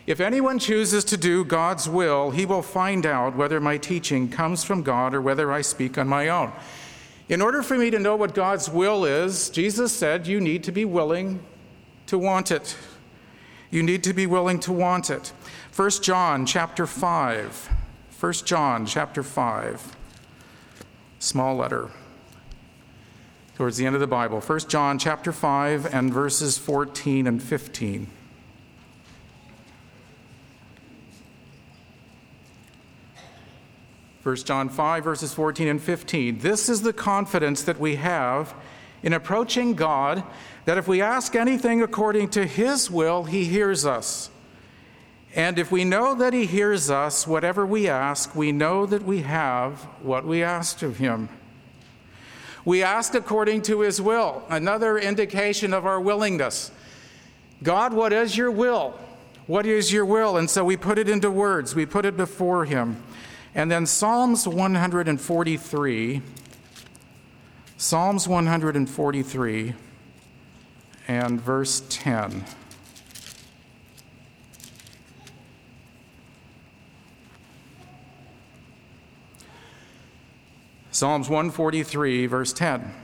If anyone chooses to do God's will, he will find out whether my teaching comes from God or whether I speak on my own. In order for me to know what God's will is, Jesus said you need to be willing to want it. You need to be willing to want it. 1 John chapter 5. 1 John chapter 5. Small letter. Towards the end of the Bible. 1 John chapter 5 and verses 14 and 15. First John 5, verses 14 and 15. This is the confidence that we have in approaching God, that if we ask anything according to his will, he hears us. And if we know that he hears us, whatever we ask, we know that we have what we asked of him. We ask according to his will, another indication of our willingness. God, what is your will? What is your will? And so we put it into words. We put it before him. And then Psalms 143, Psalms 143 and verse 10. Psalms 143, verse 10.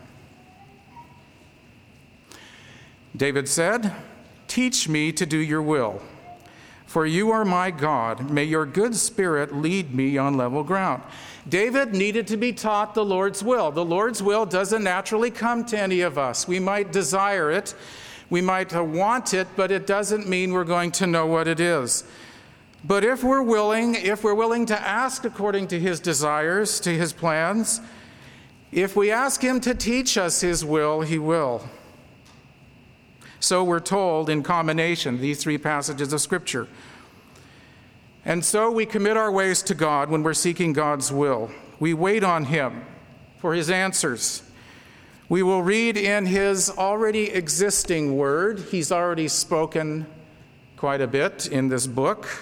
David said, "Teach me to do your will. For you are my God. May your good spirit lead me on level ground." David needed to be taught the Lord's will. The Lord's will doesn't naturally come to any of us. We might desire it, we might want it, but it doesn't mean we're going to know what it is. But if we're willing to ask according to his desires, to his plans, if we ask him to teach us his will, he will. So we're told in combination, these three passages of Scripture. And so we commit our ways to God when we're seeking God's will. We wait on him for his answers. We will read in his already existing word. He's already spoken quite a bit in this book.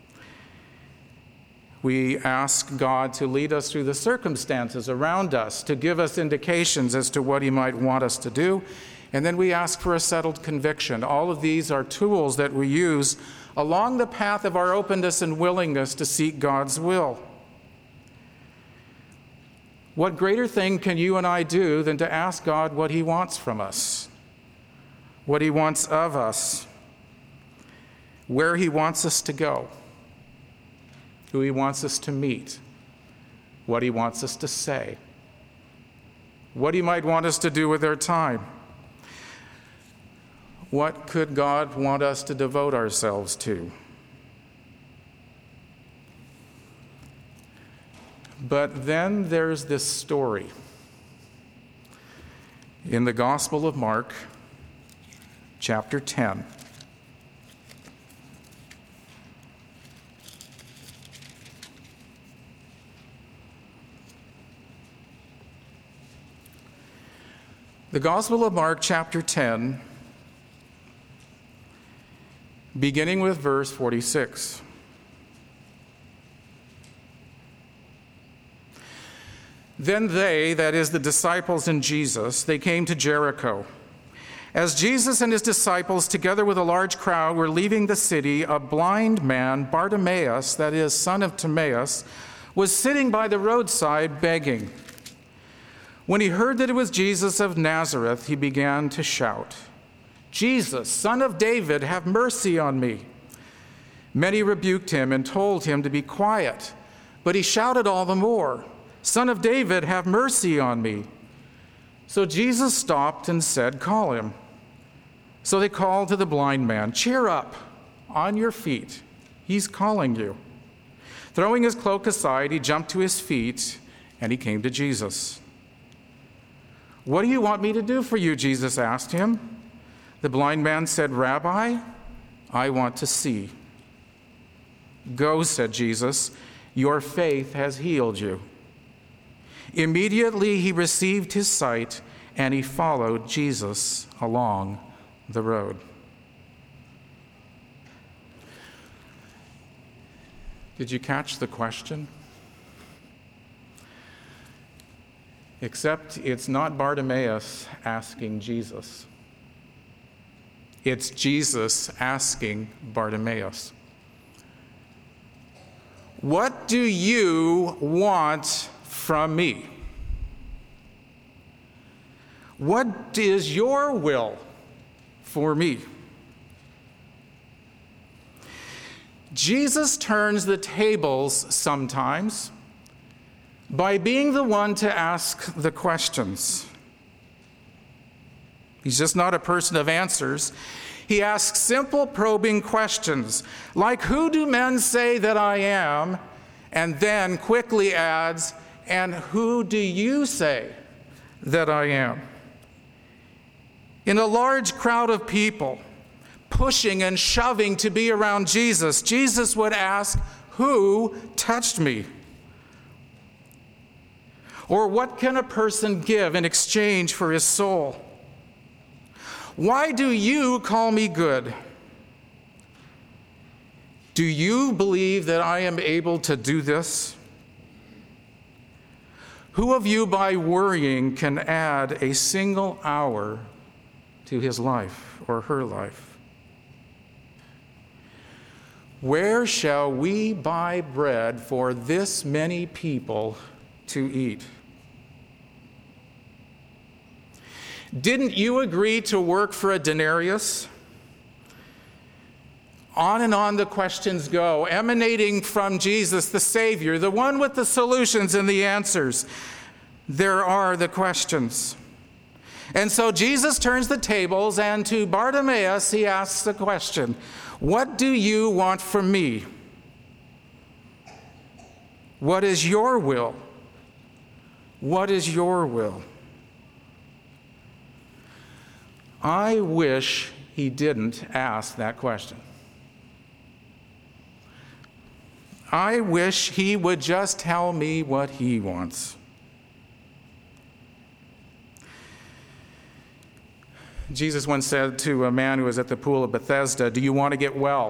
We ask God to lead us through the circumstances around us, to give us indications as to what he might want us to do. And then we ask for a settled conviction. All of these are tools that we use along the path of our openness and willingness to seek God's will. What greater thing can you and I do than to ask God what he wants from us, what he wants of us, where he wants us to go, who he wants us to meet, what he wants us to say, what he might want us to do with our time. What could God want us to devote ourselves to? But then there's this story in the Gospel of Mark, chapter 10. The Gospel of Mark, chapter 10, beginning with verse 46. Then they, that is the disciples and Jesus, they came to Jericho. As Jesus and his disciples, together with a large crowd, were leaving the city, a blind man, Bartimaeus, that is, son of Timaeus, was sitting by the roadside begging. When he heard that it was Jesus of Nazareth, he began to shout, "Jesus, Son of David, have mercy on me." Many rebuked him and told him to be quiet, but he shouted all the more, "Son of David, have mercy on me." So Jesus stopped and said, "Call him." So they called to the blind man, "Cheer up, on your feet, he's calling you." Throwing his cloak aside, he jumped to his feet and he came to Jesus. "What do you want me to do for you?" Jesus asked him. The blind man said, "Rabbi, I want to see." "Go," said Jesus, "your faith has healed you." Immediately he received his sight and he followed Jesus along the road. Did you catch the question? Except it's not Bartimaeus asking Jesus. It's Jesus asking Bartimaeus. What do you want from me? What is your will for me? Jesus turns the tables sometimes by being the one to ask the questions. He's just not a person of answers. He asks simple, probing questions, like, who do men say that I am? And then quickly adds, and who do you say that I am? In a large crowd of people, pushing and shoving to be around Jesus, Jesus would ask, who touched me? Or what can a person give in exchange for his soul? Why do you call me good? Do you believe that I am able to do this? Who of you by worrying can add a single hour to his life or her life? Where shall we buy bread for this many people to eat? Didn't you agree to work for a denarius? On and on the questions go, emanating from Jesus, the Savior, the one with the solutions and the answers. There are the questions. And so Jesus turns the tables, and to Bartimaeus he asks the question, what do you want from me? What is your will? What is your will? I wish he didn't ask that question. I wish he would just tell me what he wants. Jesus once said to a man who was at the pool of Bethesda, do you want to get well?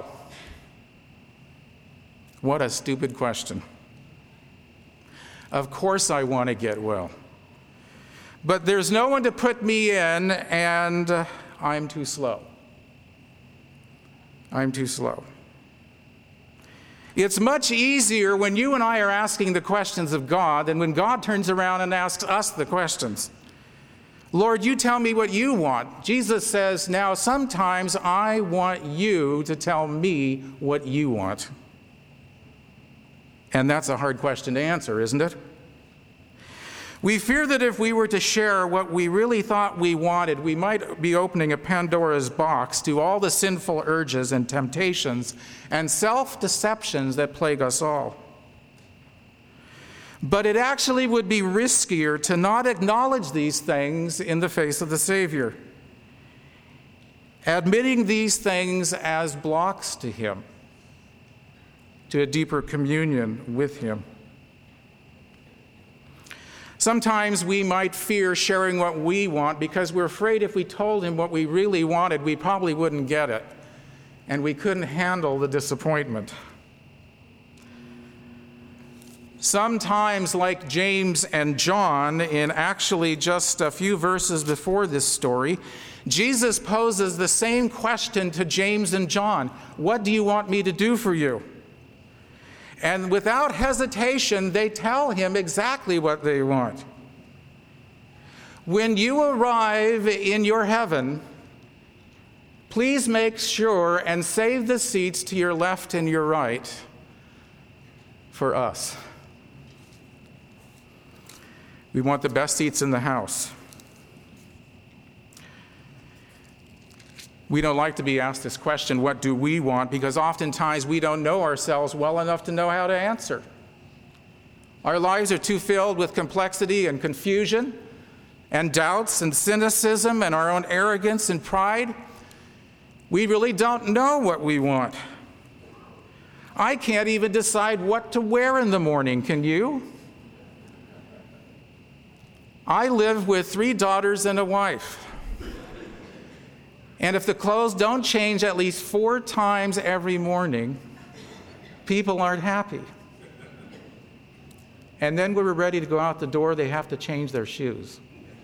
What a stupid question. Of course I want to get well. But there's no one to put me in, and I'm too slow. I'm too slow. It's much easier when you and I are asking the questions of God than when God turns around and asks us the questions. Lord, you tell me what you want. Jesus says, now sometimes I want you to tell me what you want. And that's a hard question to answer, isn't it? We fear that if we were to share what we really thought we wanted, we might be opening a Pandora's box to all the sinful urges and temptations and self-deceptions that plague us all. But it actually would be riskier to not acknowledge these things in the face of the Savior, admitting these things as blocks to him, to a deeper communion with him. Sometimes we might fear sharing what we want because we're afraid if we told him what we really wanted, we probably wouldn't get it, and we couldn't handle the disappointment. Sometimes, like James and John, in actually just a few verses before this story, Jesus poses the same question to James and John. What do you want me to do for you? And without hesitation, they tell him exactly what they want. When you arrive in your heaven, please make sure and save the seats to your left and your right for us. We want the best seats in the house. We don't like to be asked this question, what do we want? Because oftentimes we don't know ourselves well enough to know how to answer. Our lives are too filled with complexity and confusion and doubts and cynicism and our own arrogance and pride. We really don't know what we want. I can't even decide what to wear in the morning, can you? I live with 3 daughters and a wife. And if the clothes don't change at least 4 times every morning, people aren't happy. And then when we're ready to go out the door, they have to change their shoes.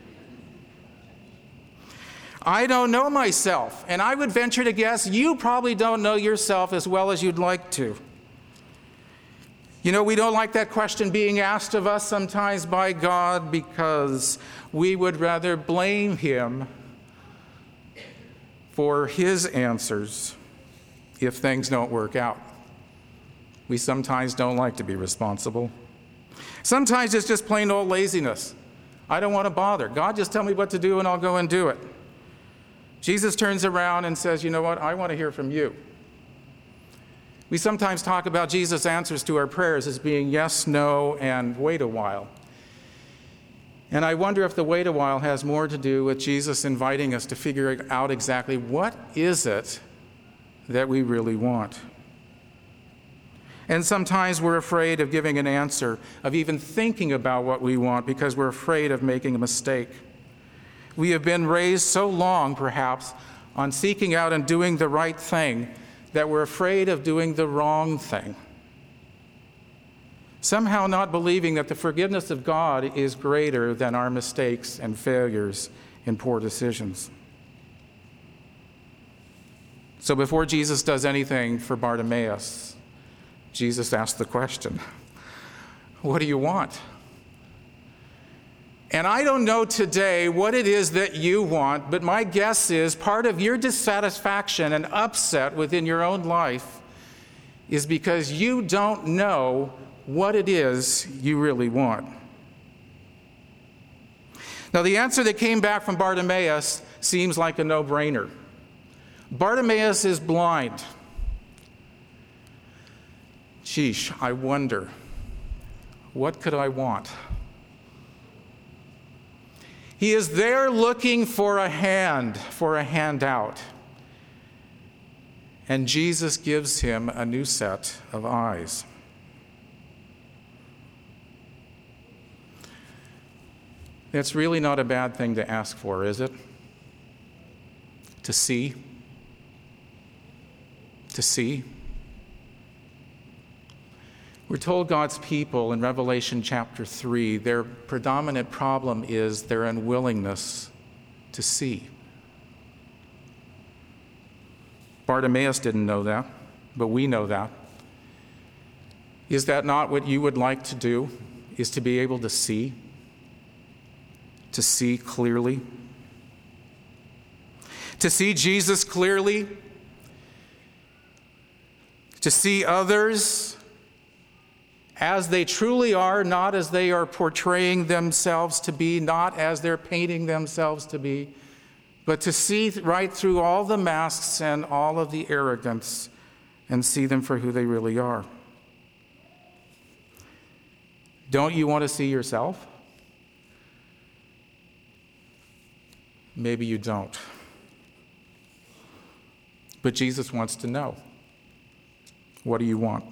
I don't know myself, and I would venture to guess you probably don't know yourself as well as you'd like to. You know, we don't like that question being asked of us sometimes by God because we would rather blame him for his answers if things don't work out. We sometimes don't like to be responsible. Sometimes it's just plain old laziness. I don't want to bother. God, just tell me what to do and I'll go and do it. Jesus turns around and says, you know what? I want to hear from you. We sometimes talk about Jesus' answers to our prayers as being yes, no, and wait a while. And I wonder if the wait a while has more to do with Jesus inviting us to figure out exactly what is it that we really want. And sometimes we're afraid of giving an answer, of even thinking about what we want because we're afraid of making a mistake. We have been raised so long, perhaps, on seeking out and doing the right thing that we're afraid of doing the wrong thing. Somehow not believing that the forgiveness of God is greater than our mistakes and failures and poor decisions. So before Jesus does anything for Bartimaeus, Jesus asks the question, what do you want? And I don't know today what it is that you want, but my guess is part of your dissatisfaction and upset within your own life is because you don't know what it is you really want. Now, the answer that came back from Bartimaeus seems like a no-brainer. Bartimaeus is blind. Sheesh, I wonder, what could I want? He is there looking for a handout. And Jesus gives him a new set of eyes. That's really not a bad thing to ask for, is it? To see. To see. We're told God's people in Revelation chapter 3, their predominant problem is their unwillingness to see. Bartimaeus didn't know that, but we know that. Is that not what you would like to do, is to be able to see? To see clearly? To see Jesus clearly? To see others as they truly are, not as they are portraying themselves to be, not as they're painting themselves to be, but to see right through all the masks and all of the arrogance and see them for who they really are. Don't you want to see yourself? Maybe you don't. But Jesus wants to know. What do you want?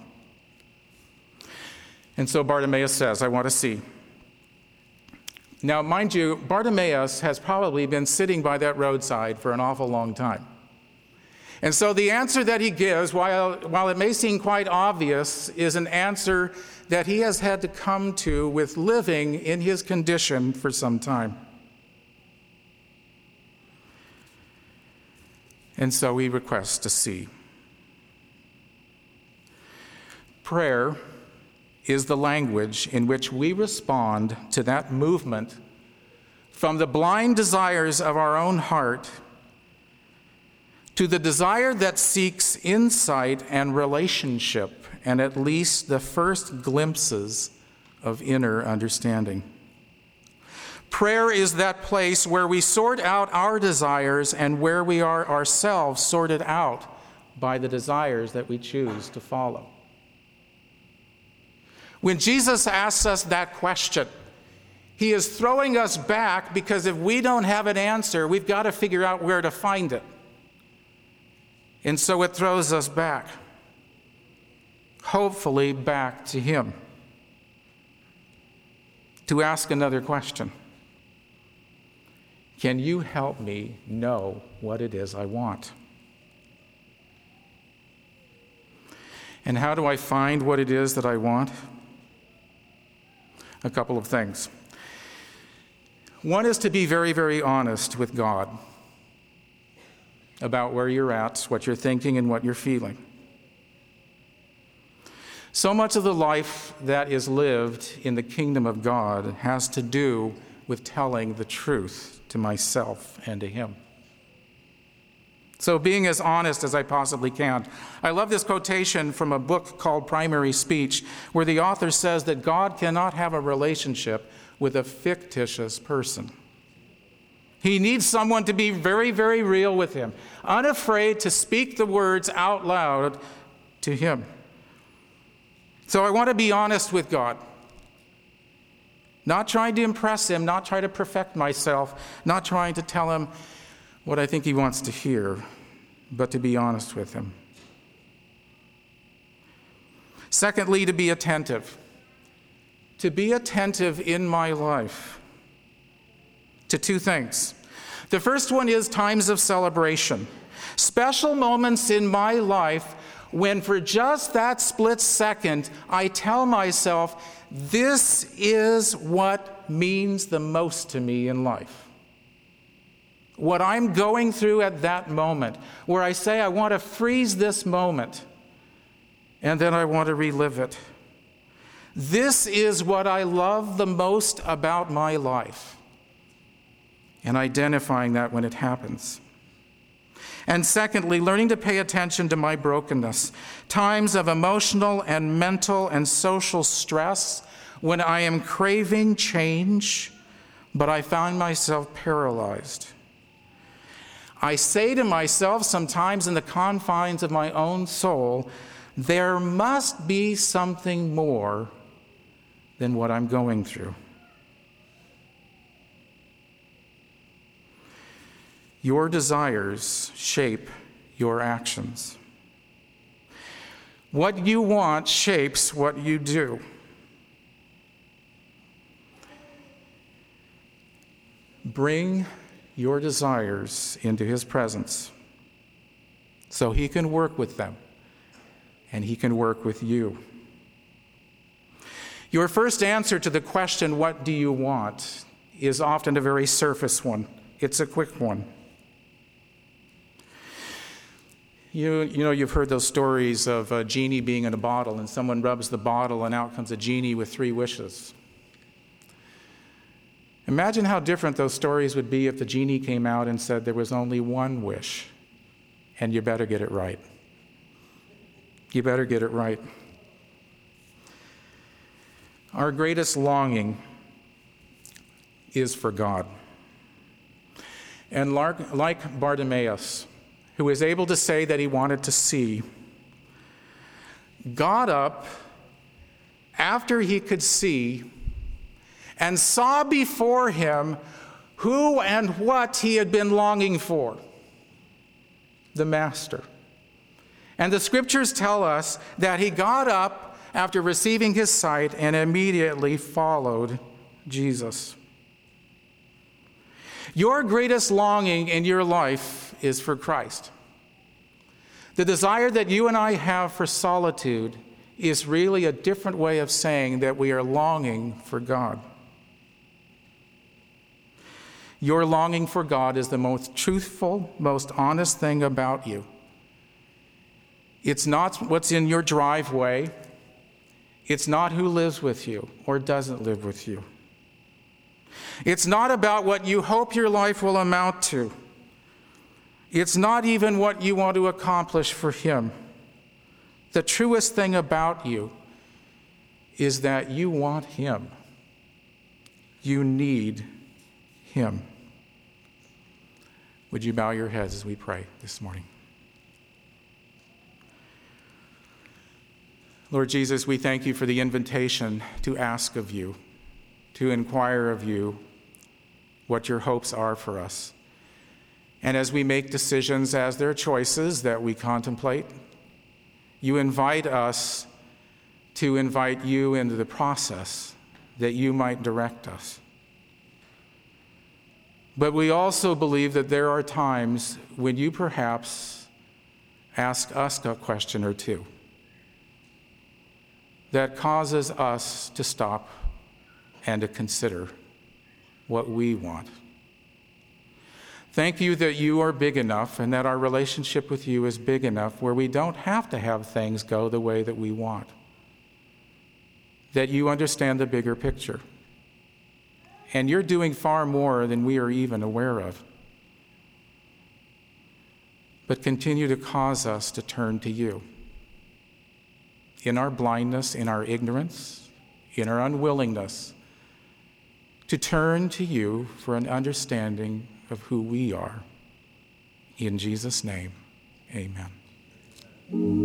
And so Bartimaeus says, I want to see. Now, mind you, Bartimaeus has probably been sitting by that roadside for an awful long time. And so the answer that he gives, while it may seem quite obvious, is an answer that he has had to come to with living in his condition for some time. And so he requests to see. Prayer is the language in which we respond to that movement from the blind desires of our own heart to the desire that seeks insight and relationship and at least the first glimpses of inner understanding. Prayer is that place where we sort out our desires and where we are ourselves sorted out by the desires that we choose to follow. When Jesus asks us that question, he is throwing us back because if we don't have an answer, we've got to figure out where to find it. And so it throws us back, hopefully back to him, to ask another question. Can you help me know what it is I want? And how do I find what it is that I want? A couple of things. One is to be very, very honest with God about where you're at, what you're thinking, and what you're feeling. So much of the life that is lived in the kingdom of God has to do with telling the truth to myself and to him. So being as honest as I possibly can. I love this quotation from a book called Primary Speech, where the author says that God cannot have a relationship with a fictitious person. He needs someone to be very, very real with him, unafraid to speak the words out loud to him. So I want to be honest with God. Not trying to impress him, not trying to perfect myself, not trying to tell him what I think he wants to hear, but to be honest with him. Secondly, to be attentive. To be attentive in my life to two things. The first one is times of celebration. Special moments in my life when for just that split second I tell myself, this is what means the most to me in life. What I'm going through at that moment, where I say I want to freeze this moment, and then I want to relive it. This is what I love the most about my life, and identifying that when it happens. And secondly, learning to pay attention to my brokenness. Times of emotional and mental and social stress when I am craving change, but I find myself paralyzed. I say to myself sometimes in the confines of my own soul, there must be something more than what I'm going through. Your desires shape your actions. What you want shapes what you do. Bring your desires into his presence so he can work with them and he can work with you. Your first answer to the question, what do you want, is often a very surface one. It's a quick one. You know, you've heard those stories of a genie being in a bottle and someone rubs the bottle and out comes a genie with 3 wishes. Imagine how different those stories would be if the genie came out and said there was only 1 wish, and you better get it right. You better get it right. Our greatest longing is for God. And like Bartimaeus, who was able to say that he wanted to see, got up after he could see and saw before him who and what he had been longing for, the Master. And the scriptures tell us that he got up after receiving his sight and immediately followed Jesus. Your greatest longing in your life is for Christ. The desire that you and I have for solitude is really a different way of saying that we are longing for God. Your longing for God is the most truthful, most honest thing about you. It's not what's in your driveway. It's not who lives with you or doesn't live with you. It's not about what you hope your life will amount to. It's not even what you want to accomplish for him. The truest thing about you is that you want him. You need him. Would you bow your heads as we pray this morning? Lord Jesus, we thank you for the invitation to ask of you, to inquire of you what your hopes are for us. And as we make decisions as their choices that we contemplate, you invite us to invite you into the process that you might direct us. But we also believe that there are times when you perhaps ask us a question or two that causes us to stop and to consider what we want. Thank you that you are big enough and that our relationship with you is big enough where we don't have to have things go the way that we want. that you understand the bigger picture. And you're doing far more than we are even aware of. But continue to cause us to turn to you. In our blindness, in our ignorance, in our unwillingness, to turn to you for an understanding of who we are. In Jesus' name, amen.